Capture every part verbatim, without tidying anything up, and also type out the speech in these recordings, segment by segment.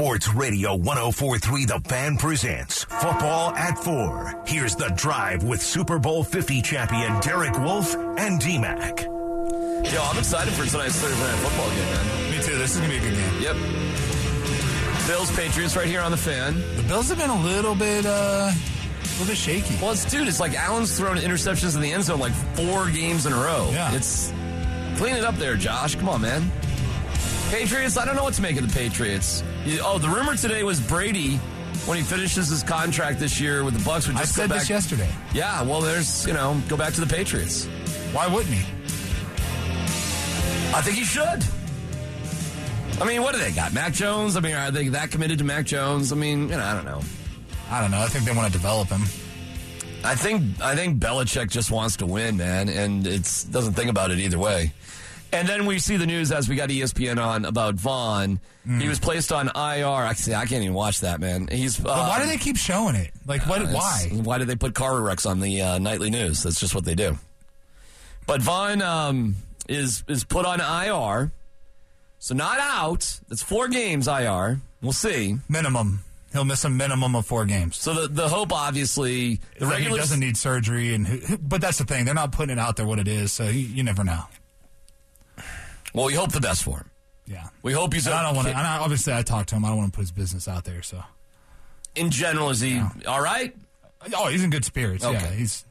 Sports Radio one oh four point three The Fan presents Football at four. Here's The Drive with Super Bowl fifty champion Derek Wolfe and D-Mac. Yo, I'm excited for tonight's Thursday Night Football game, man. Me too. This is going to be a good game. Yep. Bills, Patriots right here on The Fan. The Bills have been a little bit, uh, a little bit shaky. Well, it's, dude, it's like Allen's thrown interceptions in the end zone like four games in a row. Yeah. It's, clean it up there, Josh. Come on, man. Patriots, I don't know what to make of the Patriots. You, oh, the rumor today was Brady, when he finishes his contract this year with the Bucs, would just I go said back. this yesterday. Yeah, well, there's, you know, go back to the Patriots. Why wouldn't he? I think he should. I mean, what do they got? Mac Jones? I mean, are they that committed to Mac Jones? I mean, you know, I don't know. I don't know. I think they want to develop him. I think I think Belichick just wants to win, man, and it's doesn't think about it either way. And then we see the news as we got E S P N on about Vaughn. Mm. He was placed on I R. I see. I can't even watch that, man. He's. Uh, but why do they keep showing it? Like, what? Uh, why? Why do they put car wrecks on the uh, nightly news? That's just what they do. But Vaughn um, is is put on I R, so not out. That's four games I R. We'll see. Minimum. He'll miss a minimum of four games. So the the hope, obviously, the like regular he doesn't need surgery, and but that's the thing. They're not putting it out there what it is, so you, you never know. Well, we hope the best for him. Yeah, we hope he's. And I don't want to. And I, obviously, I talked to him. I don't want to put his business out there. So, in general, is he yeah. all right? Oh, he's in good spirits. Okay. Yeah, he's.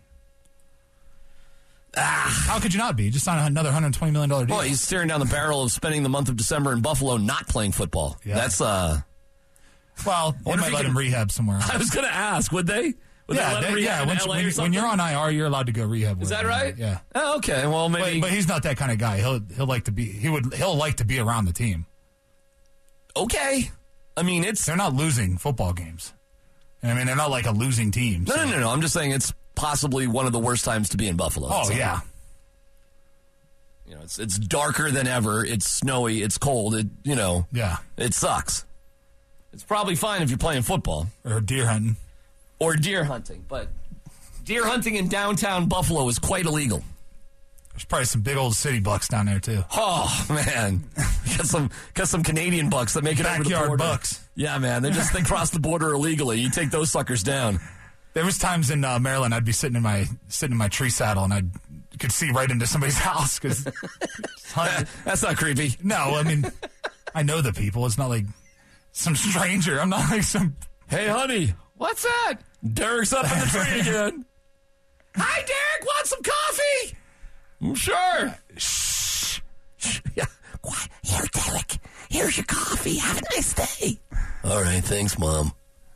Ah. How could you not be? Just signed another one hundred twenty million dollars deal. Well, he's staring down the barrel of spending the month of December in Buffalo not playing football. Yeah. That's uh. Well, they might let can, him rehab somewhere else. I was going to ask, would they? Would yeah, they let they, him rehab yeah. in When, L A when you're on I R, you're allowed to go rehab. Is that right? Yeah. Oh, okay. Well, maybe. But, but he's not that kind of guy. He'll he'll like to be. He would. He'll like to be around the team. Okay. I mean, it's they're not losing football games. I mean, they're not like a losing team. No, so. no, no, no. I'm just saying it's possibly one of the worst times to be in Buffalo. Oh so, yeah. You know, it's it's darker than ever. It's snowy. It's cold. It you know. Yeah. It sucks. It's probably fine if you're playing football. Or deer hunting. Or deer hunting. But deer hunting in downtown Buffalo is quite illegal. There's probably some big old city bucks down there, too. Oh, man. got some got some Canadian bucks that make it over the border. Backyard bucks. Yeah, man. They just they cross the border illegally. You take those suckers down. There was times in uh, Maryland I'd be sitting in my sitting in my tree saddle and I could see right into somebody's house. Cause That's not creepy. No, I mean, I know the people. It's not like some stranger. I'm not like some... Hey, honey, what's that? Derek's up in the tree again. Hi, Derek, want some coffee? I'm sure. Shh. Shh. Yeah. Quiet. Here, Derek. Here's your coffee. Have a nice day. All right, thanks, Mom.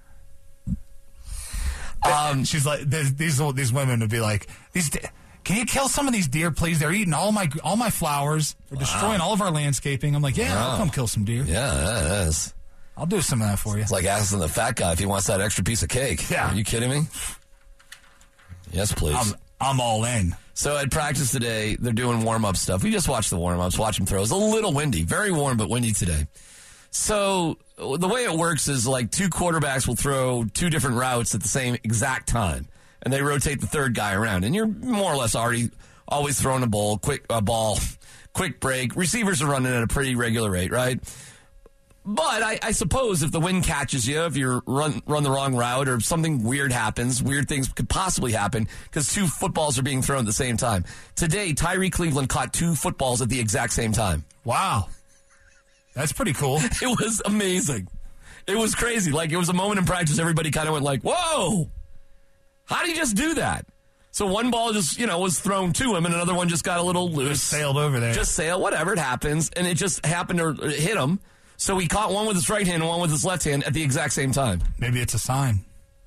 Um, She's like, these these women would be like, these. De- Can you kill some of these deer, please? They're eating all my all my flowers. They're wow. destroying all of our landscaping. I'm like, yeah, wow. I'll come kill some deer. Yeah, that is. I'll do some of that for you. It's like asking the fat guy if he wants that extra piece of cake. Yeah. Are you kidding me? Yes, please. I'm, I'm all in. So at practice today, they're doing warm-up stuff. We just watched the warm-ups, watch them throw. It's a little windy. Very warm, but windy today. So the way it works is like two quarterbacks will throw two different routes at the same exact time, and they rotate the third guy around. And you're more or less already always throwing a ball, quick a ball, quick break. Receivers are running at a pretty regular rate, right? But I, I suppose if the wind catches you, if you run run the wrong route or if something weird happens, weird things could possibly happen because two footballs are being thrown at the same time. Today, Tyree Cleveland caught two footballs at the exact same time. Wow. That's pretty cool. It was amazing. It was crazy. Like, it was a moment in practice, everybody kind of went like, whoa, how did he just do that? So one ball just, you know, was thrown to him and another one just got a little loose. Just sailed over there. Just sailed, whatever, it happens. And it just happened to hit him. So he caught one with his right hand and one with his left hand at the exact same time. Maybe it's a sign.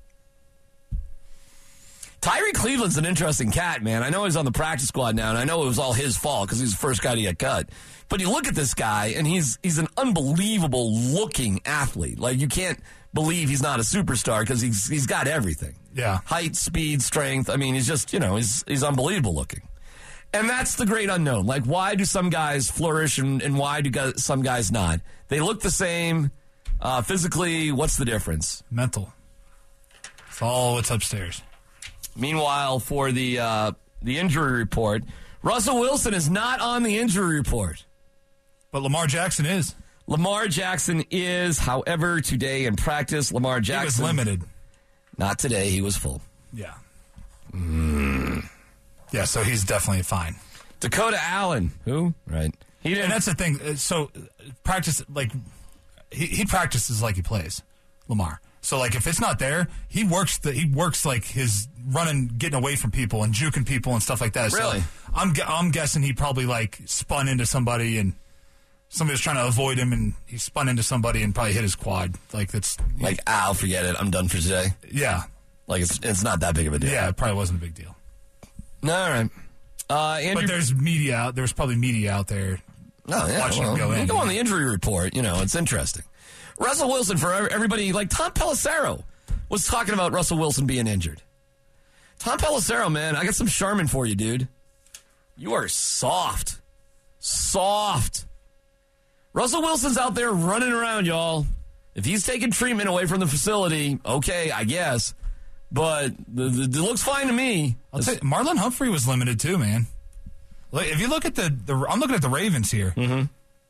Tyree Cleveland's an interesting cat, man. I know he's on the practice squad now, and I know it was all his fault because he's the first guy to get cut. But you look at this guy, and he's he's an unbelievable-looking athlete. Like, you can't believe he's not a superstar because he's he's got everything. Yeah. Height, speed, strength. I mean, he's just, you know, he's he's unbelievable-looking. And that's the great unknown. Like, why do some guys flourish and, and why do guys, some guys not? They look the same. Uh, physically, what's the difference? Mental. It's all what's upstairs. Meanwhile, for the uh, the injury report, Russell Wilson is not on the injury report. But Lamar Jackson is. Lamar Jackson is, however, today in practice, Lamar Jackson. He was limited. Not today. He was full. Yeah. Mm. Yeah, so he's definitely fine. Dakota Allen. Who? Right. He didn't. And that's the thing. So practice, like, he, he practices like he plays, Lamar. So, like, if it's not there, he works the, he works like his running, getting away from people and juking people and stuff like that. Really? So I'm I'm guessing he probably, like, spun into somebody and somebody was trying to avoid him and he spun into somebody and probably hit his quad. Like, that's... Like, I'll forget it. I'm done for today. Yeah. Like, it's it's not that big of a deal. Yeah, it probably wasn't a big deal. All right. Uh, Andrew, but there's media out, there's probably media out there no, yeah, watching well, him go in. Go on the injury report. You know, it's interesting. Russell Wilson, for everybody, like Tom Pelissero was talking about Russell Wilson being injured. Tom Pelissero, man, I got some Charmin for you, dude. You are soft. Soft. Russell Wilson's out there running around, y'all. If he's taking treatment away from the facility, okay, I guess. But the, the, it looks fine to me. I'll tell you, Marlon Humphrey was limited too, man. Like, if you look at the, the I'm looking at the Ravens here. Mm-hmm.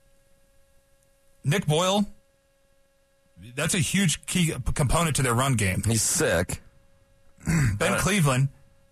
Nick Boyle, that's a huge key component to their run game. He's sick. Ben uh, Cleveland,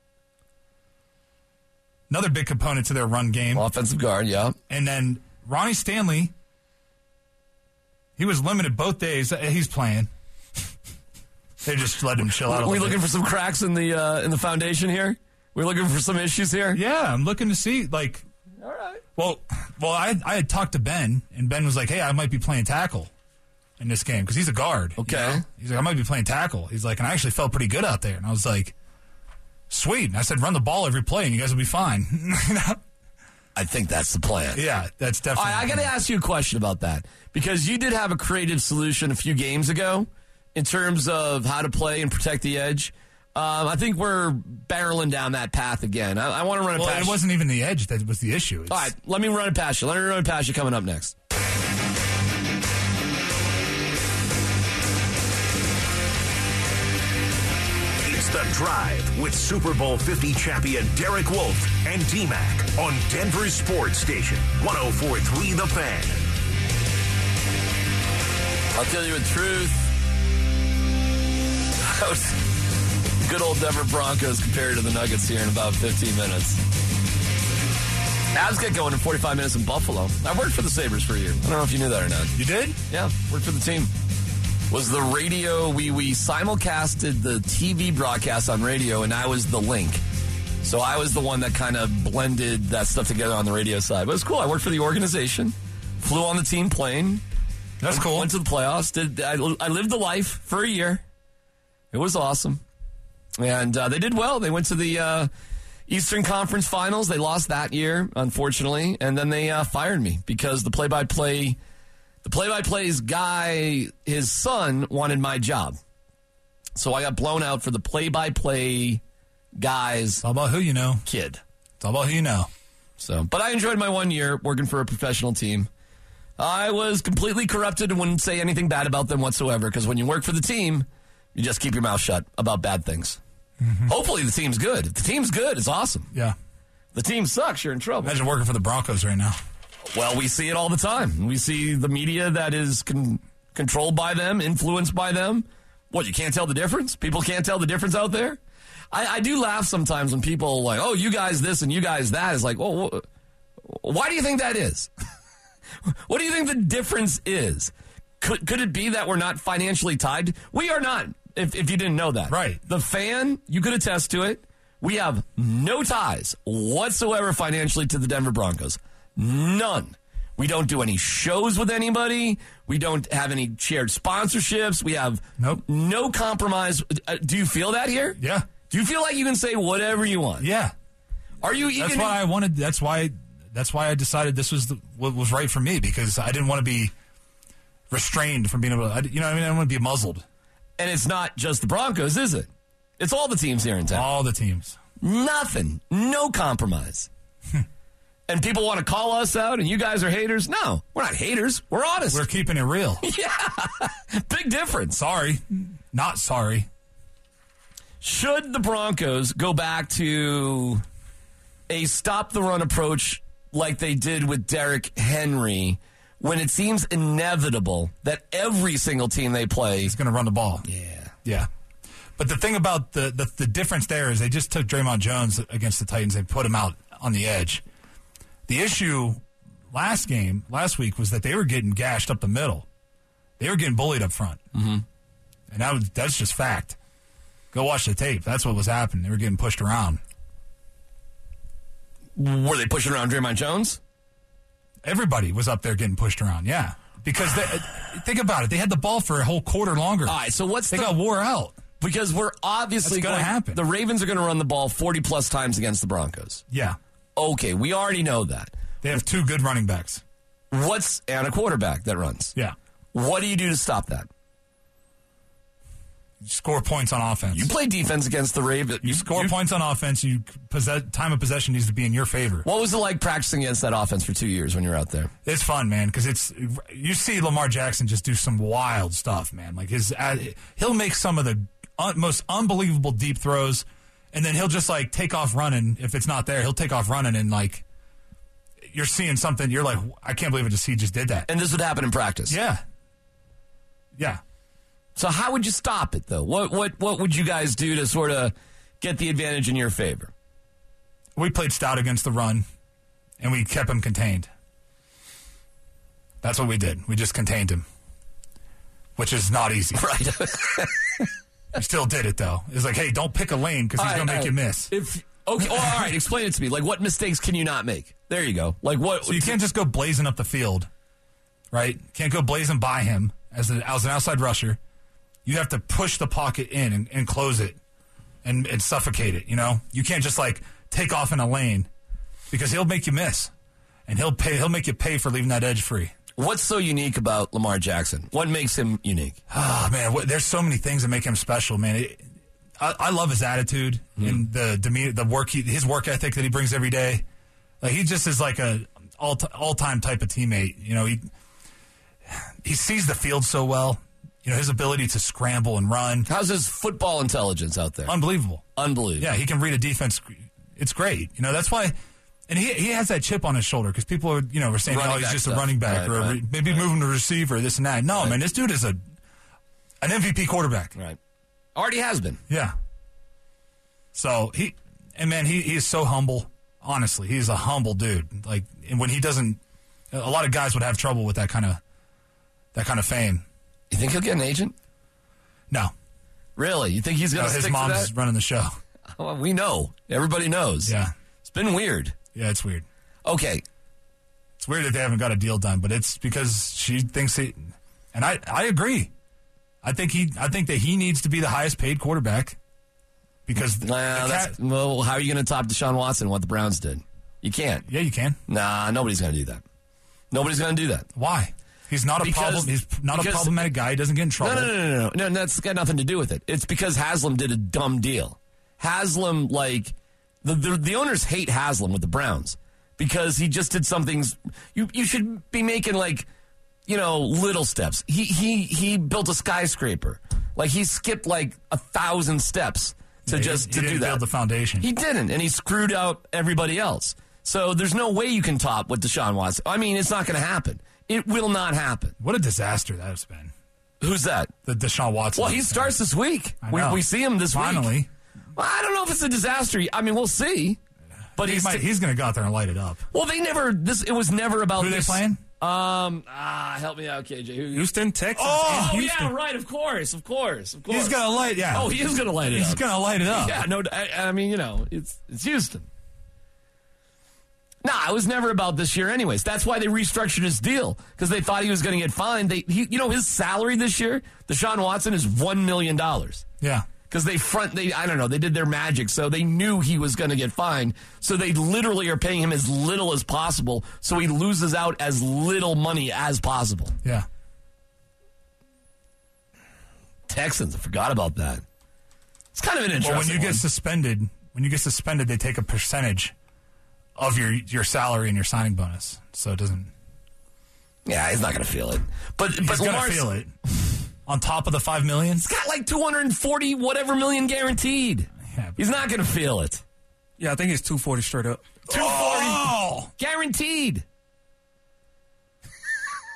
another big component to their run game. Offensive guard, yeah. And then Ronnie Stanley, he was limited both days. He's playing. They just let him chill out. Are we looking bit. for some cracks in the uh, in the foundation here? We're looking for some issues here? Yeah, I'm looking to see, like... All right. Well, well, I I had talked to Ben, and Ben was like, hey, I might be playing tackle in this game, because he's a guard. Okay. You know? He's like, I might be playing tackle. He's like, and I actually felt pretty good out there. And I was like, sweet. And I said, run the ball every play, and you guys will be fine. You know? I think that's the plan. Yeah, that's definitely... All right, I got to ask you a question about that, because you did have a creative solution a few games ago in terms of how to play and protect the edge. Um, I think we're barreling down that path again. I, I want to run it well, past you. Well, it wasn't even the edge that was the issue. It's... All right, let me run it past you. Let me run it past you coming up next. It's The Drive with Super Bowl fifty champion Derek Wolfe and D-Mac on Denver's sports station, one oh four point three The Fan. I'll tell you the truth. That was good old Denver Broncos compared to the Nuggets here in about fifteen minutes. Avs get going in forty-five minutes in Buffalo. I worked for the Sabres for a year. I don't know if you knew that or not. You did? Yeah, worked for the team. Was the radio, we, we simulcasted the T V broadcast on radio, and I was the link. So I was the one that kind of blended that stuff together on the radio side. But it was cool. I worked for the organization, flew on the team plane. That's cool. Went to the playoffs. Did I, I lived the life for a year. It was awesome. And uh, they did well. They went to the uh, Eastern Conference Finals. They lost that year, unfortunately. And then they uh, fired me because the play-by-play, the play-by-play's guy, his son, wanted my job. So I got blown out for the play-by-play guy's It's all about who you know. Kid. It's all about who you know. So, but I enjoyed my one year working for a professional team. I was completely corrupted and wouldn't say anything bad about them whatsoever because when you work for the team, you just keep your mouth shut about bad things. Mm-hmm. Hopefully the team's good. If the team's good, it's awesome. Yeah. If the team sucks, you're in trouble. Imagine working for the Broncos right now. Well, we see it all the time. We see the media that is con- controlled by them, influenced by them. What, you can't tell the difference? People can't tell the difference out there? I, I do laugh sometimes when people are like, oh, you guys this and you guys that. It's like, well, wh- why do you think that is? What do you think the difference is? Could could it be that we're not financially tied? We are not, if, if you didn't know that. Right. The Fan, you could attest to it. We have no ties whatsoever financially to the Denver Broncos. None. We don't do any shows with anybody. We don't have any shared sponsorships. We have nope. no compromise. Uh, do you feel that here? Yeah. Do you feel like you can say whatever you want? Yeah. Are you even... That's why I wanted... That's why... That's why I decided this was the, what was right for me, because I didn't want to be restrained from being able to, you know what I mean? I don't want to be muzzled. And it's not just the Broncos, is it? It's all the teams here in town. All the teams. Nothing. No compromise. And people want to call us out and you guys are haters? No, we're not haters. We're honest. We're keeping it real. Yeah. Big difference. Sorry. Not sorry. Should the Broncos go back to a stop-the-run approach like they did with Derrick Henry, when it seems inevitable that every single team they play is going to run the ball. Yeah. Yeah. But the thing about the, the, the difference there is they just took Draymond Jones against the Titans and put him out on the edge. The issue last game, last week, was that they were getting gashed up the middle. They were getting bullied up front. Mm-hmm. And that was, that's just fact. Go watch the tape. That's what was happening. They were getting pushed around. Were they pushing around Draymond Jones? Everybody was up there getting pushed around, yeah. Because they, think about it. They had the ball for a whole quarter longer. All right, so what's They the, got wore out. Because we're obviously That's gonna going, happen. The Ravens are going to run the ball forty-plus times against the Broncos. Yeah. Okay, we already know that. They have two good running backs. What's and a quarterback that runs? Yeah. What do you do to stop that? You score points on offense. You play defense against the Ravens. You score you, points on offense. You possess, time of possession needs to be in your favor. What was it like practicing against that offense for two years when you were out there? It's fun, man, because it's you see Lamar Jackson just do some wild stuff, man. Like his, he'll make some of the un, most unbelievable deep throws, and then he'll just like take off running. If it's not there, he'll take off running, and like you're seeing something. You're like, I can't believe it. Just he just did that. And this would happen in practice. Yeah. Yeah. So how would you stop it, though? What what what would you guys do to sort of get the advantage in your favor? We played stout against the run, and we kept him contained. That's what we did. We just contained him, which is not easy. Right. We still did it, though. It's like, hey, don't pick a lane because he's going to make right. you miss. If okay, oh, all right, explain it to me. Like, what mistakes can you not make? There you go. Like what? So you can't just go blazing up the field, right? Can't go blazing by him as, a, as an outside rusher. You have to push the pocket in and, and close it and, and suffocate it, you know? You can't just, like, take off in a lane because he'll make you miss. And he'll pay. He'll make you pay for leaving that edge free. What's so unique about Lamar Jackson? What makes him unique? Oh, man, what, there's so many things that make him special, man. It, I, I love his attitude mm-hmm. and the demeanor, the work, he, his work ethic that he brings every day. Like, he just is like a all all-time type of teammate. You know, he he sees the field so well. You know, his ability to scramble and run. How's his football intelligence out there? Unbelievable. Unbelievable. Yeah, he can read a defense. It's great. You know, that's why. And he he has that chip on his shoulder because people are, you know, were saying, oh, he's just stuff. a running back right, or right, maybe right. moving to receiver, this and that. No, right. man, this dude is a an M V P quarterback. Right. Already has been. Yeah. So he, and man, he, he is so humble. Honestly, he's a humble dude. Like, and when he doesn't, a lot of guys would have trouble with that kind of that kind of fame. You think he'll get an agent? No. Really? You think he's going to no, stick to that? His mom's running the show. Well, we know. Everybody knows. Yeah. It's been weird. Yeah, it's weird. Okay. It's weird that they haven't got a deal done, but it's because she thinks he, and I, I agree. I think he, I think that he needs to be the highest paid quarterback because nah, the that's, well, how are you going to top Deshaun Watson? What the Browns did? You can't. Yeah, you can. Nah, nobody's going to do that. Nobody's going to do that. Why? He's not a because, problem. He's not because, a problematic guy. He doesn't get in trouble. No, no, no, no, no, no. No, that's got nothing to do with it. It's because Haslam did a dumb deal. Haslam, like the the, the owners hate Haslam with the Browns because he just did some things. You you should be making like, you know, little steps. He he he built a skyscraper. Like he skipped like a thousand steps to yeah, just he, to he do didn't that. Build the foundation. He didn't, and he screwed out everybody else. So there's no way you can top what Deshaun Watson. I mean, it's not going to happen. It will not happen. What a disaster that has been. Who's that? The Deshaun Watson. Well, he starts this week. We, we see him this Finally. week. Well, I don't know if it's a disaster. I mean, we'll see. But he he's might, he's going to go out there and light it up. Well, they never. This it was never about. Who are this. they playing? Um. Ah, help me out, K J. Who, Houston, Texas. Oh, and Houston. yeah, right. Of course, of course, of course. He's going to light. Yeah. Oh, he is going to light it he's up. He's going to light it up. Yeah. No. I, I mean, you know, it's it's Houston. Nah, it was never about this year anyways. That's why they restructured his deal, because they thought he was going to get fined. They, he, you know, his salary this year, Deshaun Watson, is one million dollars. Yeah. Because they front, they I don't know, they did their magic, so they knew he was going to get fined. So they literally are paying him as little as possible, so he loses out as little money as possible. Yeah. Texans, I forgot about that. It's kind of an interesting Well, when you one. get suspended, when you get suspended, they take a percentage of your your salary and your signing bonus, so it doesn't. Yeah, he's not going to feel it, but He's but going to Lamar's, feel it. On top of the five million, he's got like two hundred forty whatever million guaranteed. Yeah, he's not going to feel it. Yeah, I think it's two forty straight up. two forty oh! guaranteed.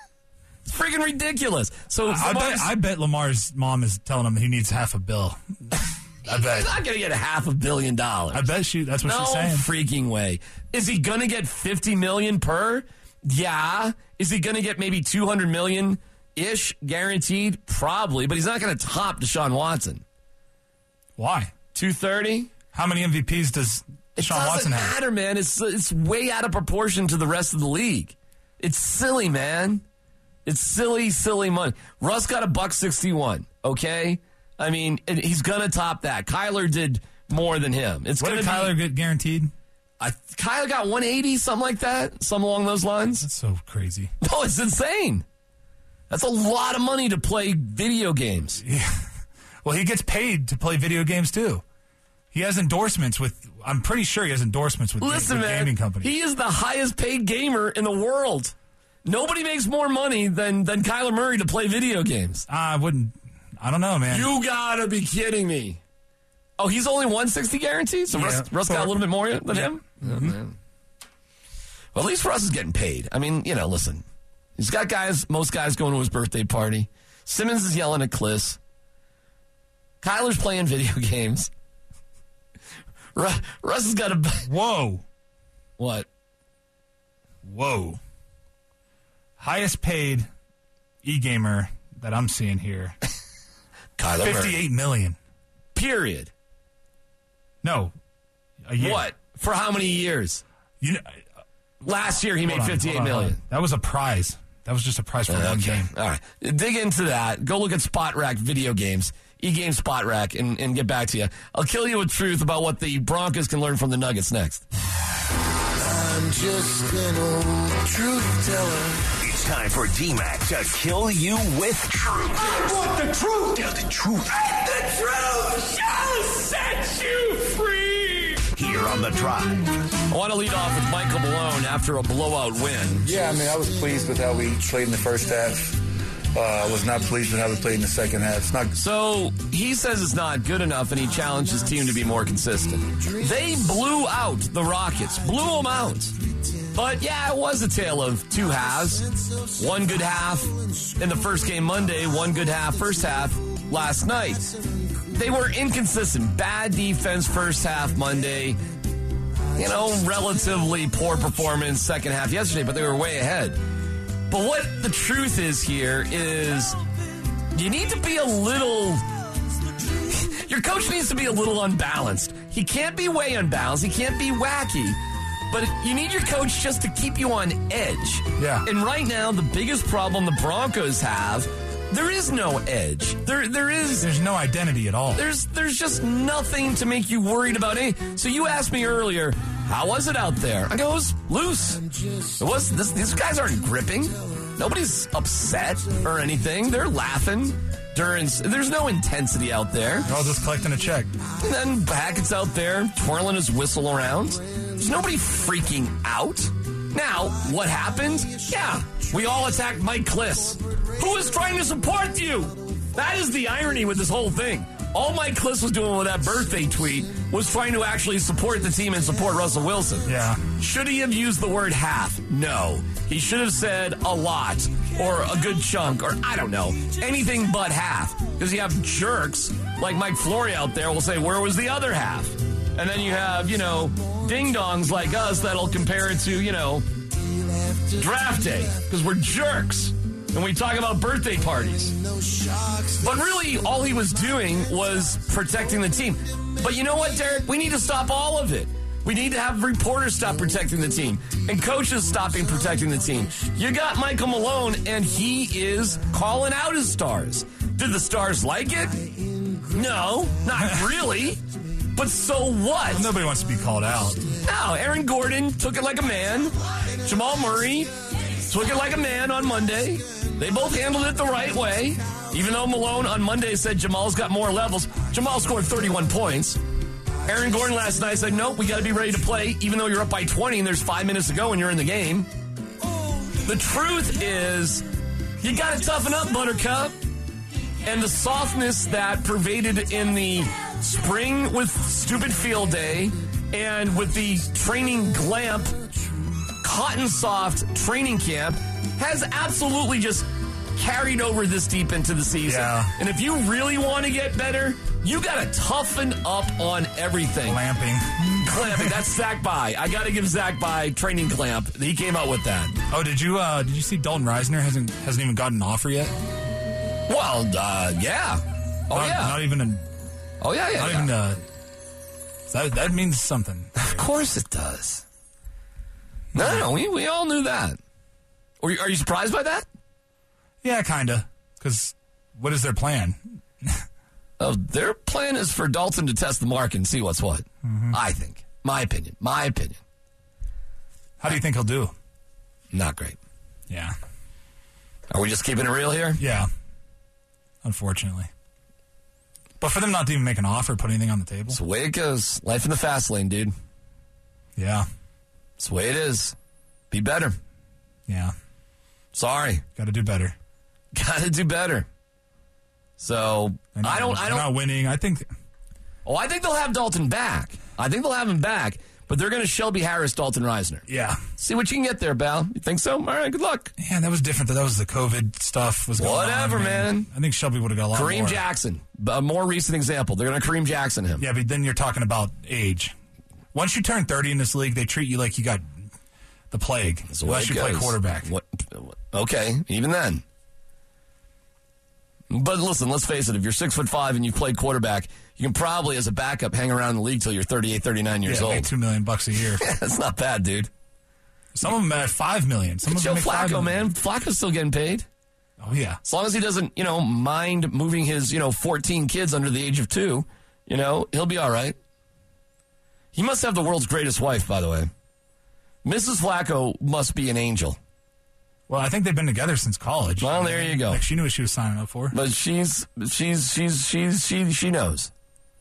freaking ridiculous. So I bet, I bet Lamar's mom is telling him he needs half a bill. I bet. He's not going to get a half a billion dollars. I bet she. That's what no she's saying. Freaking way. Is he going to get fifty million per? Yeah. Is he going to get maybe two hundred million ish guaranteed? Probably, but he's not going to top Deshaun Watson. Why? two thirty? How many M V Ps does It Deshaun doesn't Watson have? matter, man. It's it's way out of proportion to the rest of the league. It's silly, man. It's silly, silly money. Russ got a buck sixty-one. Okay, I mean and he's gonna top that. Kyler did more than him. It's what gonna did Kyler be, get guaranteed? I, Kyler got one eighty, something like that, something along those lines. That's so crazy. No, it's insane. That's a lot of money to play video games. Yeah. Well, he gets paid to play video games too. He has endorsements with. I'm pretty sure he has endorsements with, Listen, with man, gaming companies. He is the highest paid gamer in the world. Nobody makes more money than, than Kyler Murray to play video games. I wouldn't. I don't know, man. You gotta be kidding me. Oh, he's only one sixty guaranteed? So Yeah. Russ, Russ got a little bit more than Yeah. him? Oh, man. Well, at least Russ is getting paid. I mean, you know, listen. He's got guys, most guys going to his birthday party. Simmons is yelling at Kliss. Kyler's playing video games. Russ, Russ has got a... Whoa. What? Whoa. Highest paid e-gamer that I'm seeing here. Kyler Murray. fifty-eight million. Period. No. A year. What? For how many years? You know, Last year he made hold on, fifty-eight hold on, hold million. on. That was a prize. That was just a prize for one Okay. game. All right. Dig into that. Go look at Spot Rack video games, e-game Spot Rack, and, and get back to you. I'll kill you with truth about what the Broncos can learn from the Nuggets next. I'm just an old truth teller. It's time for D-Mac to kill you with truth. I want the truth. Tell the truth. The truth shall set you free. Here on The Drive. I want to lead off with Michael Malone after a blowout win. Yeah, I mean, I was pleased with how we played in the first half. Uh, I was not pleased with how we played in the second half. It's not. So he says it's not good enough, and he challenged his team to be more consistent. They blew out the Rockets, blew them out. But yeah, it was a tale of two halves. One good half in the first game Monday, one good half, first half last night. They were inconsistent. Bad defense first half Monday. You know, relatively poor performance second half yesterday, but they were way ahead. But what the truth is here is you need to be a little... Your coach needs to be a little unbalanced. He can't be way unbalanced. He can't be wacky. But you need your coach just to keep you on edge. Yeah. And right now, the biggest problem the Broncos have, there is no edge. There, there is... There's no identity at all. There's there's just nothing to make you worried about anything. So you asked me earlier, how was it out there? I go, it was loose. It was this, these guys aren't gripping. Nobody's upset or anything. They're laughing during. There's no intensity out there. They're all just collecting a check. And then Hackett's out there twirling his whistle around. There's nobody freaking out. Now, what happened? Yeah, we all attacked Mike Kliss. Who is trying to support you? That is the irony with this whole thing. All Mike Kliss was doing with that birthday tweet was trying to actually support the team and support Russell Wilson. Yeah. Should he have used the word half? No. He should have said a lot or a good chunk or I don't know, anything but half. Because you have jerks like Mike Flory out there will say, where was the other half? And then you have, you know, ding-dongs like us that'll compare it to, you know, draft day. Because we're jerks. And we talk about birthday parties. But really, all he was doing was protecting the team. But you know what, Derek? We need to stop all of it. We need to have reporters stop protecting the team and coaches stopping protecting the team. You got Michael Malone, and he is calling out his stars. Did the stars like it? No, not really. But so what? Well, nobody wants to be called out. No, Aaron Gordon took it like a man. Jamal Murray took it like a man on Monday. They both handled it the right way. Even though Malone on Monday said Jamal's got more levels, Jamal scored thirty-one points. Aaron Gordon last night said, nope, we got to be ready to play, even though you're up by twenty and there's five minutes to go and you're in the game. The truth is, you got to toughen up, Buttercup. And the softness that pervaded in the spring with stupid field day and with the training glamp, cotton soft training camp has absolutely just carried over this deep into the season. Yeah. And if you really want to get better, you got to toughen up on everything. Clamping. Clamping. That's Zach By. I got to give Zach By training clamp. He came out with that. Oh, did you uh, did you see Dalton Reisner hasn't hasn't even gotten an offer yet? Well, uh, yeah. Oh, not, yeah. Not even a. Oh, yeah, yeah. Not yeah. even a. That that means something. Of course it does. No, no, we, we all knew that. Are you, are you surprised by that? Yeah, kinda. Because what is their plan? Oh, their plan is for Dalton to test the market and see what's what. Mm-hmm. I think. My opinion. My opinion. How do you think he'll do? Not great. Yeah. Are we just keeping it real here? Yeah. Unfortunately. But for them not to even make an offer, put anything on the table. It's the way it goes. Life in the fast lane, dude. Yeah. It's the way it is. Be better. Yeah. Sorry. Got to do better. Got to do better. So, They're not, I don't... I they're don't. not winning. I think... Oh, I think they'll have Dalton back. I think they'll have him back. But they're going to Shelby Harris, Dalton Reisner. Yeah. See what you can get there, Bal. You think so? All right, good luck. Yeah, that was different. That was the COVID stuff was going Whatever, on. man. I think Shelby would have got a lot Kareem more. Jackson, a more recent example. They're going to Kareem Jackson him. Yeah, but then you're talking about age. Once you turn thirty in this league, they treat you like you got the plague. That's the way Unless it you play goes. quarterback. What, okay, even then. But listen, let's face it. If you're six foot five and you've played quarterback, you can probably, as a backup, hang around in the league till you're thirty-eight, thirty-nine years yeah, old. make two million bucks a year. That's not bad, dude. Some of them at five million. Some of Joe them make five Flacco, million. man. Flacco's still getting paid. Oh yeah. As long as he doesn't, you know, mind moving his, you know, fourteen kids under the age of two, you know, he'll be all right. He must have the world's greatest wife, by the way. Missus Flacco must be an angel. Well, I think they've been together since college. Well, there you go. Like she knew what she was signing up for. But she's she's she's she's she she knows.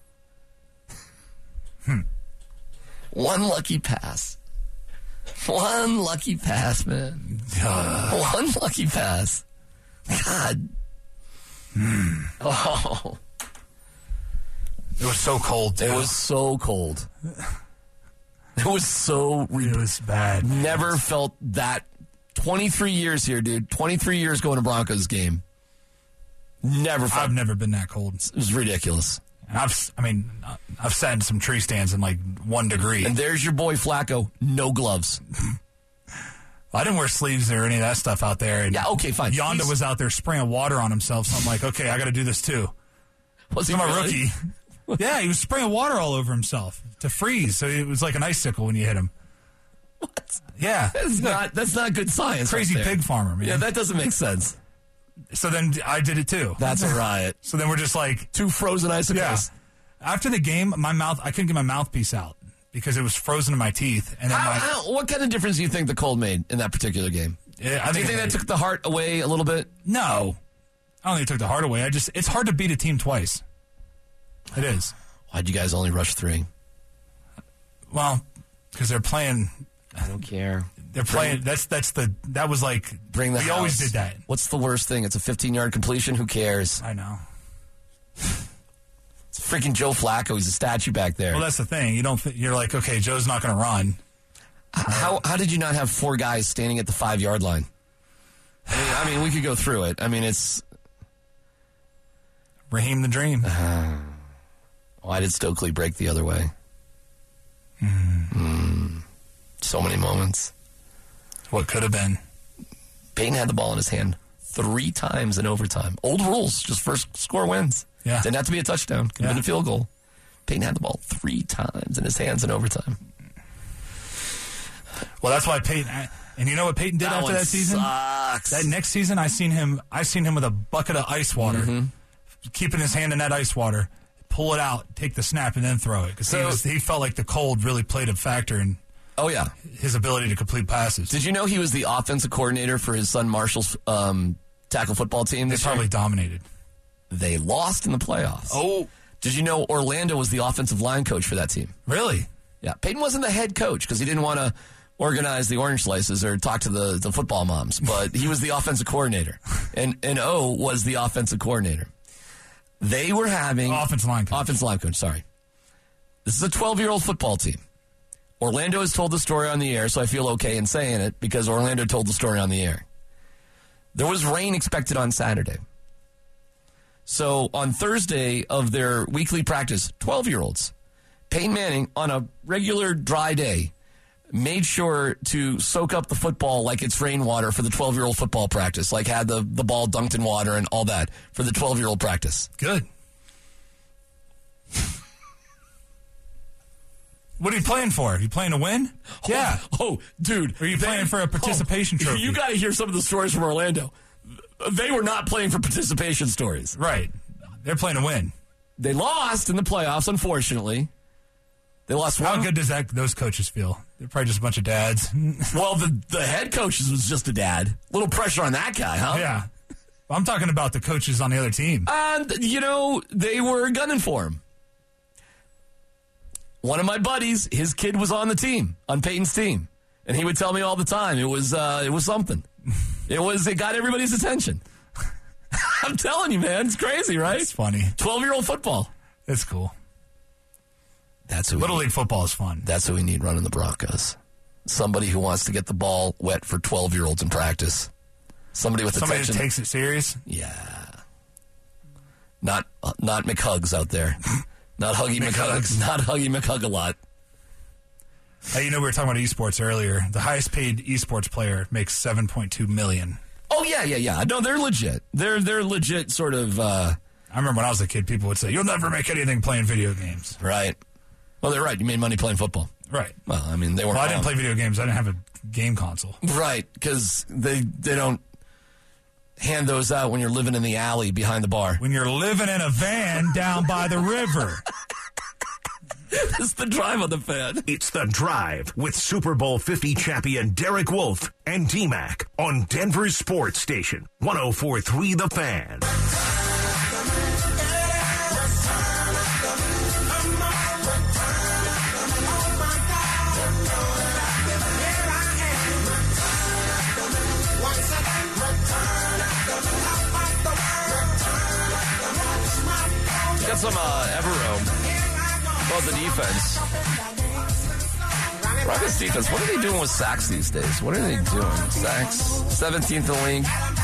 Hmm. One lucky pass. One lucky pass, man. Uh, One lucky pass. God. hmm. Oh. It was so cold. Too. It was so cold. It was so It was bad. Never felt that. twenty-three years here, dude. twenty-three years going to Broncos game. Never felt. I've never been that cold. It was ridiculous. And I've, I mean, I've sat in some tree stands in like one degree. And there's your boy Flacco, no gloves. I didn't wear sleeves or any of that stuff out there. And Yeah, okay, fine. Yonda He's- was out there spraying water on himself, so I'm like, okay, I got to do this too. Was he I'm a really? rookie. Yeah, he was spraying water all over himself to freeze, so it was like an icicle when you hit him. What? Yeah, That's not that's not good science. crazy right there. pig farmer, man. Yeah, that doesn't make sense. So then I did it too. That's a riot. So then we're just like, Two frozen icicles. yeah. After the game, my mouth, I couldn't get my mouthpiece out because it was frozen in my teeth. And then How, my, how, what kind of difference do you think the cold made in that particular game? Yeah, I Do you think think it that made- took the heart away a little bit? No, I don't think it took the heart away. I just, it's hard to beat a team twice. It is. Why'd you guys only rush three? Well, because they're playing. I don't care. They're playing. That's that's the that was like. Bring the We house. always did that. What's the worst thing? It's a fifteen-yard completion. Who cares? I know. It's freaking Joe Flacco. He's a statue back there. Well, that's the thing. You don't. Th- you're like, okay, Joe's not going to run. How how did you not have four guys standing at the five-yard line? I mean, I mean, we could go through it. I mean, it's Raheem the Dream. why did Stokely break the other way? Mm. So many moments. What could have been? Peyton had the ball in his hand three times in overtime. Old rules, just first score wins. Yeah. Didn't have to be a touchdown. Could have Yeah. been a field goal. Peyton had the ball three times in his hands in overtime. Well, that's why Peyton. And you know what Peyton did That after one that season? sucks. That next season, I seen him. I seen him with a bucket of ice water, Mm-hmm. keeping his hand in that ice water, pull it out, take the snap, and then throw it because he, So- was- he felt like the cold really played a factor in Oh, yeah. his ability to complete passes. Did you know he was the offensive coordinator for his son Marshall's um, tackle football team They this probably year? dominated. They lost in the playoffs. Oh, Did you know Orlando was the offensive line coach for that team? really? Yeah. Peyton wasn't the head coach because he didn't want to organize the orange slices or talk to the, the football moms, but he was the offensive coordinator. And, and O was the offensive coordinator. They were having... Offensive line coach. Offensive line coach, sorry. This is a twelve-year-old football team. Orlando has told the story on the air, so I feel okay in saying it because Orlando told the story on the air. There was rain expected on Saturday. So on Thursday of their weekly practice, twelve-year-olds, Peyton Manning, on a regular dry day, made sure to soak up the football like it's rainwater for the twelve-year-old football practice, like had the, the ball dunked in water and all that for the twelve-year-old practice. Good. What are you playing for? Are you playing to win? Oh, yeah. Oh, dude. Or are you playing for a participation oh, trophy? You got to hear some of the stories from Orlando. They were not playing for participation stories. Right. They're playing to win. They lost in the playoffs, unfortunately. They lost one. How good does that those coaches feel? They're probably just a bunch of dads. Well, the, the head coach was just a dad. A little pressure on that guy, huh? Yeah. I'm talking about the coaches on the other team. And, you know, they were gunning for him. One of my buddies, his kid was on the team, on Peyton's team. And he would tell me all the time, it was uh, it was something. It was, it got everybody's attention. I'm telling you, man, it's crazy, right? It's funny. twelve-year-old football. It's cool. That's who Little we, League football is fun. That's who we need running the Broncos. Somebody who wants to get the ball wet for twelve-year-olds in practice. Somebody with Somebody attention. that takes it serious. Yeah. Not uh, not McHugs out there. Not Huggy McHugs. McHugs. Not Huggy McHug a lot. Hey, you know, we were talking about esports earlier. The highest paid esports player makes seven point two million dollars. Oh, yeah, yeah, yeah. No, they're legit. They're they're legit sort of, uh, I remember when I was a kid, people would say, you'll never make anything playing video games. right. Well, they're right. You made money playing football. Right. Well, I mean, they weren't Well, I didn't wrong. play video games. I didn't have a game console. Right, because they, they don't hand those out when you're living in the alley behind the bar. When you're living in a van down by the river. It's the drive on the fan. It's The Drive with Super Bowl fifty champion Derek Wolfe and D-Mac on Denver's sports station, one oh four point three The Fan. Got some uh, Evero about the defense. Broncos defense, what are they doing with sacks these days? What are they doing? Sacks? seventeenth in the league.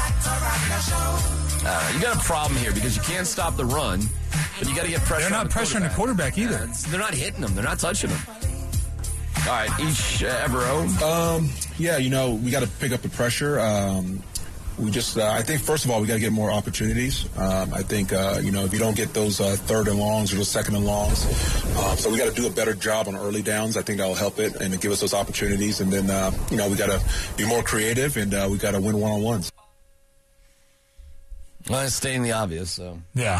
Uh, you got a problem here because you can't stop the run, but you got to get pressure. They're on not the pressuring the quarterback either. Yeah, it's- they're not hitting them. They're not touching them. All right, each uh, Evero. Um, yeah, you know, we got to pick up the pressure. Um, we just, uh, I think, first of all, we got to get more opportunities. Um, I think, uh, you know, if you don't get those uh, third and longs or those second and longs, uh, so we got to do a better job on early downs. I think that'll help it and give us those opportunities. And then, uh, you know, we got to be more creative and uh, we got to win one-on-ones. Well, it's stating the obvious, so. Yeah.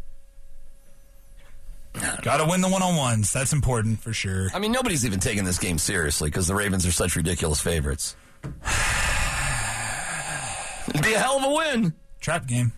Got to win the one-on-ones. That's important for sure. I mean, nobody's even taking this game seriously because the Ravens are such ridiculous favorites. It'd be a hell of a win. Trap game.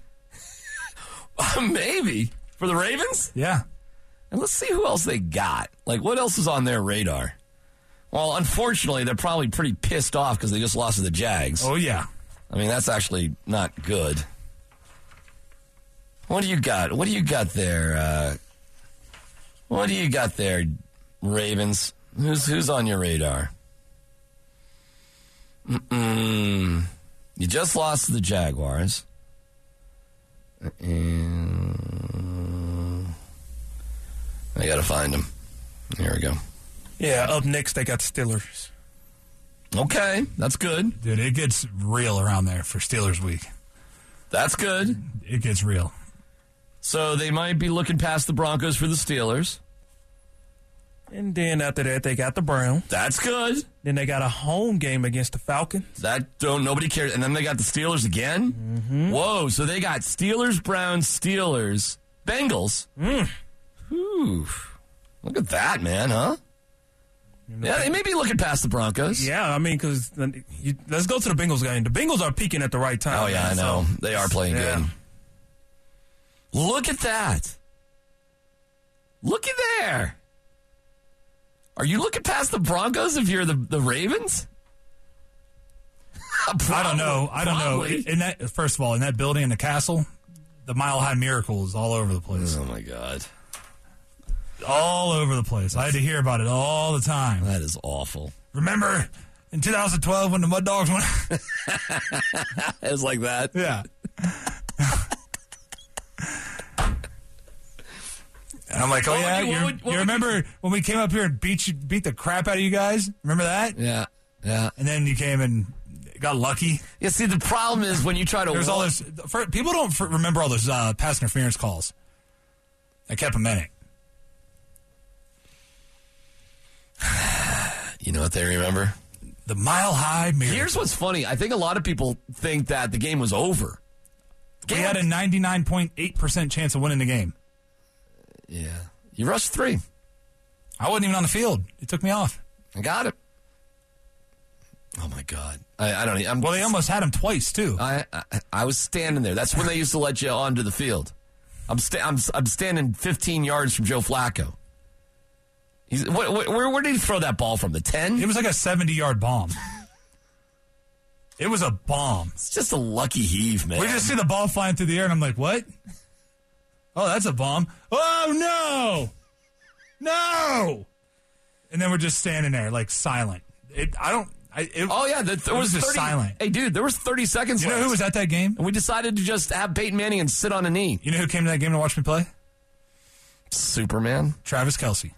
Maybe. For the Ravens? Yeah. And let's see who else they got. Like, what else is on their radar? Well, unfortunately, they're probably pretty pissed off because they just lost to the Jags. Oh, yeah. I mean, that's actually not good. What do you got? What do you got there? Uh, what do you got there, Ravens? Who's who's on your radar? Mm-mm. You just lost to the Jaguars. And I got to find them. Here we go. Yeah, up next they got the Steelers. Okay, that's good. Dude, it gets real around there for Steelers week. That's good. It gets real. So they might be looking past the Broncos for the Steelers. And then after that they got the Browns. That's good. Then they got a home game against the Falcons. That don't nobody cares. And then they got the Steelers again. Mm-hmm. Whoa! So they got Steelers, Browns, Steelers, Bengals. Mm. Whew. Look at that, man, huh? Yeah, they may be looking past the Broncos. Yeah, I mean, because let's go to the Bengals game. The Bengals are peaking at the right time. Oh yeah, I know. So, they are playing yeah. good. Look at that. Looky there. Are you looking past the Broncos if you're the, the Ravens? I don't know. I don't Probably. know. In that, first of all, in that building in the castle, the Mile High Miracle is all over the place. Oh, my God. All over the place. I had to hear about it all the time. That is awful. Remember In two thousand twelve when the Mud Dogs won. It was like that. Yeah. And I'm like, oh, What yeah? would you- You, what would- what you would remember when we came up here and beat you, beat the crap out of you guys? Remember that? Yeah, yeah. And then you came and got lucky. Yeah, see, the problem is when you try to... There's all walk- this. For, people don't for, remember all those uh, pass interference calls. I kept them in it. You know what they remember? The Mile High Miracle. Here's what's funny. I think a lot of people think that the game was over. The We game- had a ninety-nine point eight percent chance of winning the game. Yeah. You rushed three. I wasn't even on the field. It took me off. I got it. Oh, my God. I, I don't know. I'm, Well, they almost had him twice, too. I, I I was standing there. That's when they used to let you onto the field. I'm sta- I'm I'm standing fifteen yards from Joe Flacco. He's what, what, where where did he throw that ball from? The ten? It was like a seventy-yard bomb. It was a bomb. It's just a lucky heave, man. We just see the ball flying through the air, and I'm like, what? Oh, that's a bomb. Oh, no! No! And then we're just standing there, like, silent. It, I don't... I, it, Oh yeah, the, there it was, was just thirty, silent. Hey, dude, there was thirty seconds You know left. who was at that game? And we decided to just have Peyton Manning and sit on a knee. You know who came to that game to watch me play? Superman. Travis Kelce.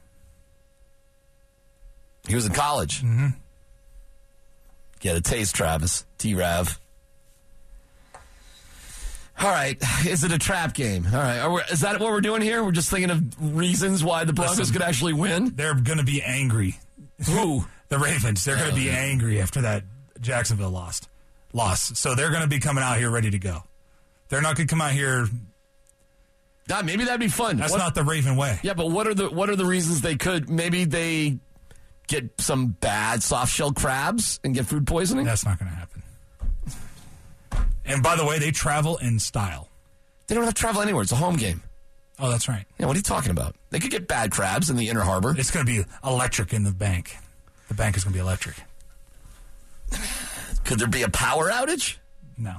He was in college. Mm-hmm. Get a taste, Travis. T-Rav. All right. Is it a trap game? All right. Are we, is that what we're doing here? We're just thinking of reasons why the Broncos Listen. could actually win? They're going to be angry. Who? The Ravens. They're going to be angry after that Jacksonville lost. Loss. So they're going to be coming out here ready to go. They're not going to come out here. God, maybe that'd be fun. That's What- not the Raven way. Yeah, but what are the what are the reasons they could? Maybe they get some bad soft shell crabs and get food poisoning? That's not going to happen. And by the way, they travel in style. They don't have to travel anywhere. It's a home game. Oh, that's right. Yeah, what are you talking about? They could get bad crabs in the Inner Harbor. It's going to be electric in the bank. The bank is going to be electric. Could there be a power outage? No.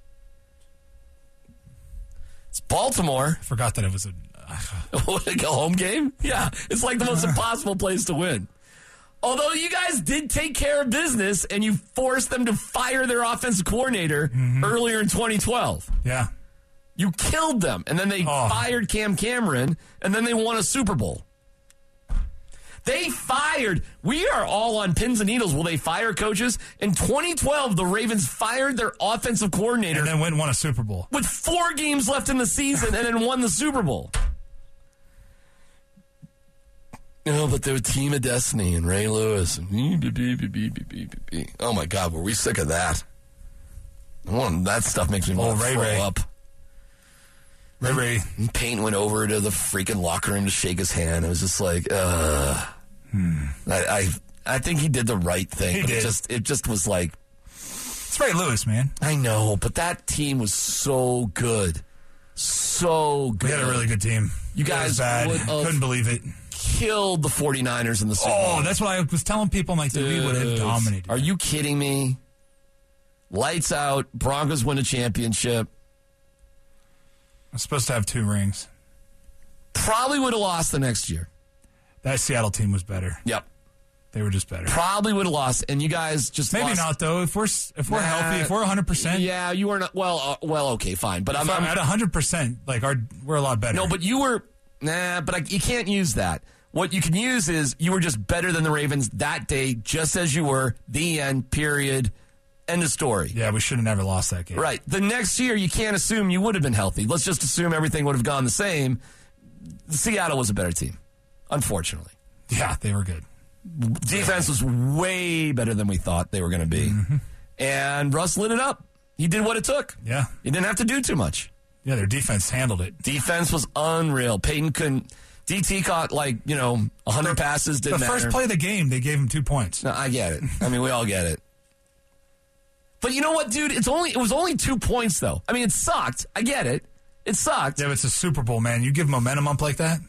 It's Baltimore. I forgot that it was a... Like a home game? Yeah, it's like the most impossible place to win. Although you guys did take care of business and you forced them to fire their offensive coordinator Mm-hmm. earlier in twenty twelve. Yeah. You killed them, and then they Oh. fired Cam Cameron, and then they won a Super Bowl. They fired. We are all on pins and needles. Will they fire coaches? In twenty twelve, the Ravens fired their offensive coordinator And then went and won a Super Bowl. with four games left in the season and then won the Super Bowl. No, but they're a team of destiny and Ray Lewis. And oh, my God, were we sick of that? Well, that stuff makes me want Oh, to Ray throw Ray. up. Ray Ray. And Payne went over to the freaking locker room to shake his hand. It was just like, uh, hmm. I, I, I think he did the right thing. He but did. It just, it just was like, It's Ray Lewis, man. I know, but that team was so good, so good. We had a really good team. You It was guys bad. would have- Couldn't believe it. Killed the 49ers in the Super Bowl. Oh, that's what I was telling people. I'm like, dude, we would have Dude, dominated. Are you kidding me? Lights out. Broncos win a championship. I'm supposed to have two rings. Probably would have lost the next year. That Seattle team was better. Yep. They were just better. Probably would have lost, and you guys just Maybe lost. not though. If we're if we're Nah. healthy, if we're one hundred percent, Yeah, you were not. Well, uh, well, okay, fine. But I'm, I'm I'm at one hundred percent. Like our, we're a lot better. no, but you were nah. But I, you can't use that. What you can use is you were just better than the Ravens that day, just as you were. The end. Period. End of story. yeah, we should have never lost that game. Right. The next year, you can't assume you would have been healthy. Let's just assume everything would have gone the same. Seattle was a better team, unfortunately. Yeah, they were good. Defense was way better than we thought they were going to be. Mm-hmm. And Russ lit it up. He did what it took. Yeah, He didn't have to do too much. yeah, their defense handled it. Defense was unreal. Peyton couldn't. D T caught like, you know, one hundred passes. Didn't The matter. first play of the game, they gave him two points. No, I get it. I mean, we all get it. But you know what, dude? It's only it was only two points, though. I mean, it sucked. I get it. It sucked. Yeah, but it's a Super Bowl, man. You give momentum up like that.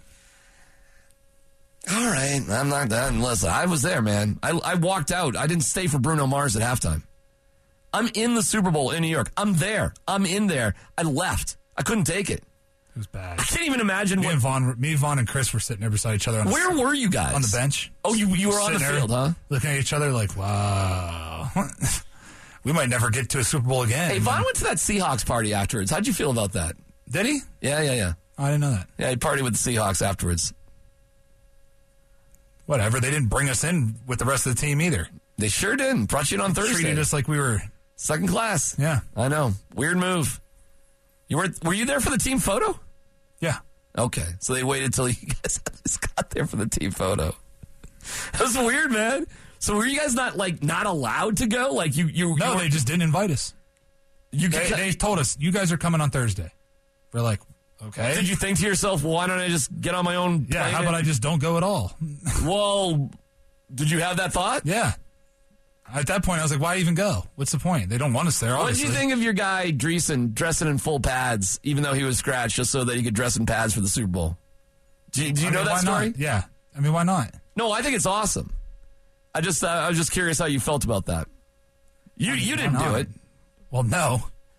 All right, I'm not done. Listen, I was there, man. I, I walked out. I didn't stay for Bruno Mars at halftime. I'm in the Super Bowl in New York. I'm there. I'm in there. I left. I couldn't take it. It was bad. I can't even imagine Me what. and Vaughn, me, Vaughn, and Chris were sitting there beside each other. On Where the, were you guys? On the bench. Oh, you you were on the Sitting there, field, huh? Looking at each other like, wow. We might never get to a Super Bowl again. Hey, Vaughn went to that Seahawks party afterwards. How'd you feel about that? Did he? Yeah, yeah, yeah. I didn't know that. Yeah, he partied with the Seahawks afterwards. Whatever. They didn't bring us in with the rest of the team either. They sure didn't. Brought you in on Thursday. Treated us like we were second class. Yeah. I know. Weird move. You were were you there for the team photo? Yeah. Okay, so they waited till you guys just got there for the team photo. That was weird, man. So were you guys not like not allowed to go? Like you, you No, you they just didn't invite us. You they, could, they told us you guys are coming on Thursday. We're like, okay. Did you think to yourself, why don't I just get on my own? Yeah. plane How about and- I just don't go at all? Well, did you have that thought? Yeah. At that point, I was like, why even go? What's the point? They don't want us there, What did obviously. you think of your guy Dreesen dressing in full pads, even though he was scratched, just so that he could dress in pads for the Super Bowl? Do you, do you I know mean, that why story? Not? Yeah. I mean, why not? No, I think it's awesome. I just uh, I was just curious how you felt about that. You I mean, you why didn't do not? it. Well, no.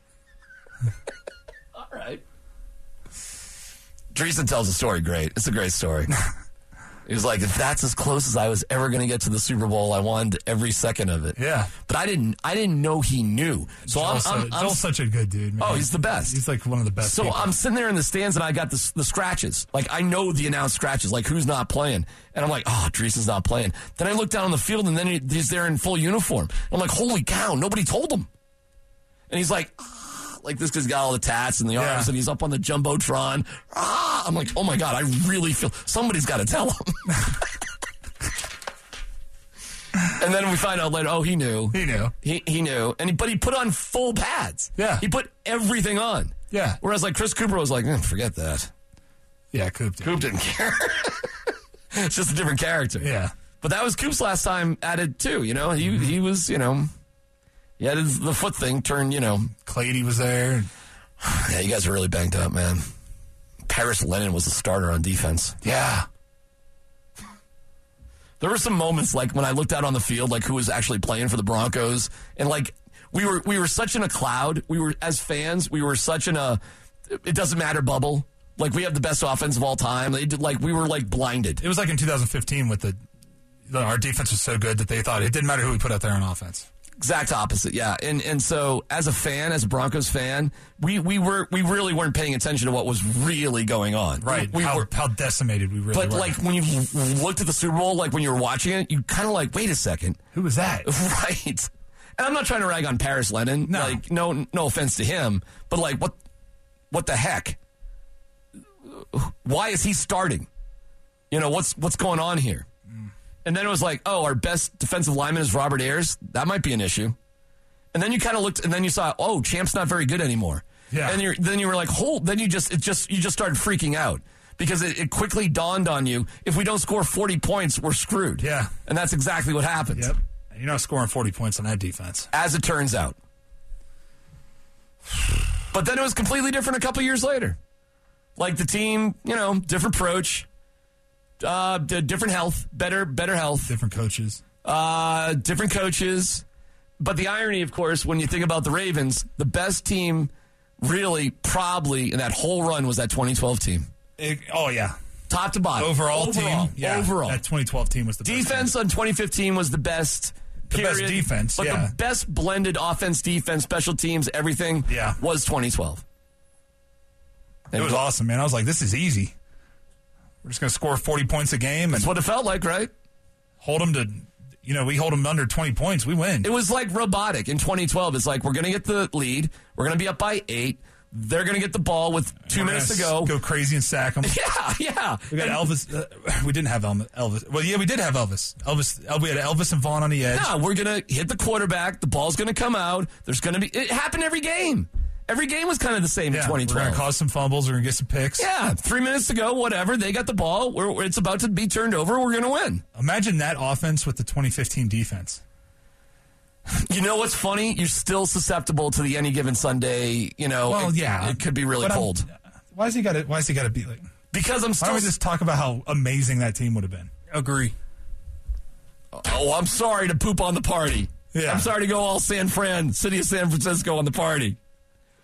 All right. Dreesen tells a story great. It's a great story. He was like, if that's as close as I was ever going to get to the Super Bowl, I wanted every second of it. Yeah. But I didn't I didn't know he knew. So I'm, Joel's, I'm, so, I'm Joel's such a good dude, man. Oh, he's the best. He's like one of the best So people. I'm sitting there in the stands, and I got the, the scratches. Like, I know the announced scratches, like who's not playing. And I'm like, oh, Dreesen's not playing. Then I look down on the field, and then he, he's there in full uniform. I'm like, holy cow, nobody told him. And he's like, ah, like this guy's got all the tats and the Yeah. arms, and he's up on the Jumbotron. Ah, I'm like, oh my God, I really feel, somebody's got to tell him. And then we find out later, oh, he knew. He knew. He he knew. And he, but he put on full pads. Yeah. He put everything on. Yeah. Whereas like Chris Cooper was like, eh, forget that. Yeah, Coop did. Coop didn't care. It's just a different character. Yeah. But that was Coop's last time at it too, you know? He he was, you know, he had his, the foot thing turned, you know. Clady was there. Yeah, you guys are really banged up, man. Paris Lennon was the starter on defense. Yeah. There were some moments like when I looked out on the field, like who was actually playing for the Broncos, and like we were we were such in a cloud. We were as fans, we were such in a it doesn't matter bubble. Like we have the best offense of all time. They did like we were like blinded. It was like in two thousand fifteen with the, the our defense was so good that they thought it didn't matter who we put out there on offense. Exact opposite, yeah. And and so as a fan, as a Broncos fan, we, we were we really weren't paying attention to what was really going on. Right. We how, were, how decimated we really but were. like when you looked at the Super Bowl, like when you were watching it, you kind of like, wait a second. Who was that? Right. And I'm not trying to rag on Paris Lennon. No. Like, no, no offense to him, but like, what, what the heck? Why is he starting? You know, what's what's going on here? Mm. And then it was like, oh, our best defensive lineman is Robert Ayers. That might be an issue. And then you kind of looked, and then you saw, oh, Champ's not very good anymore. Yeah. And you're, then you were like, hold. Then you just, it just, you just started freaking out because it, it quickly dawned on you: if we don't score forty points, we're screwed. Yeah. And that's exactly what happened. Yep. And you're not scoring forty points on that defense. As it turns out. But then it was completely different a couple years later. Like the team, you know, different approach, uh, d- different health, better, better health, Different coaches. uh, different coaches. But the irony, of course, when you think about the Ravens, the best team really probably in that whole run was that twenty twelve team. It- oh, yeah. Top to bottom. Overall, overall team. Yeah. Overall. That twenty twelve team was the best Defense team. on twenty fifteen was the best. The best period. defense, But yeah. the best blended offense, defense, special teams, everything Yeah. was twenty twelve. It was awesome, man. I was like, this is easy. We're just going to score forty points a game and That's what it felt like, right? hold them to, you know, we hold them under twenty points. We win. It was like robotic in twenty twelve. It's like we're going to get the lead. We're going to be up by eight. They're going to get the ball with two We're minutes to gonna go. Go crazy and sack them. Yeah, yeah. We got Elvis. Uh, we didn't have Elvis. Elvis. Well, yeah, we did have Elvis. Elvis. El- We had Elvis and Vaughn on the edge. No, we're going to hit the quarterback. The ball's going to come out. There's going to be. It happened every game. Every game was kind of the same Yeah, in twenty we're twelve. going to cause some fumbles. We're going to get some picks. Yeah, three minutes to go, whatever. They got the ball. We're, it's about to be turned over. We're going to win. Imagine that offense with the twenty fifteen defense. You know what's funny? You're still susceptible to the any given Sunday. You know, Well, it, yeah, it could be really But I'm- cold. Why has he got to? Why has he got to be like? Because I'm Why still. don't we just talk about how amazing that team would have been? Agree. Oh, I'm sorry to poop on the party. Yeah. I'm sorry to go all San Fran, city of San Francisco on the party.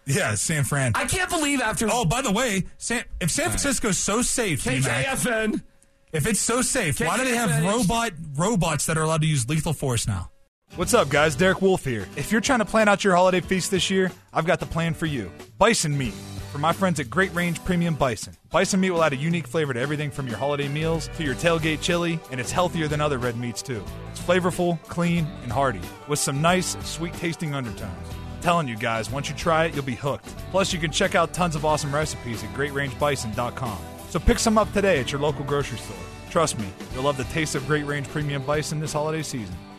Yeah, San Fran. I can't believe after. Oh, by the way, San, if San Francisco's so safe, K K F N. if it's so safe, K K F N. why do they have robot robots that are allowed to use lethal force now? What's up, guys? Derek Wolf here. If you're trying to plan out your holiday feast this year, I've got the plan for you. Bison meat. From my friends at Great Range Premium Bison. Bison meat will add a unique flavor to everything from your holiday meals to your tailgate chili, and it's healthier than other red meats, too. It's flavorful, clean, and hearty, with some nice, sweet-tasting undertones. I'm telling you guys, once you try it, you'll be hooked. Plus, you can check out tons of awesome recipes at great range bison dot com. So pick some up today at your local grocery store. Trust me, you'll love the taste of Great Range Premium Bison this holiday season.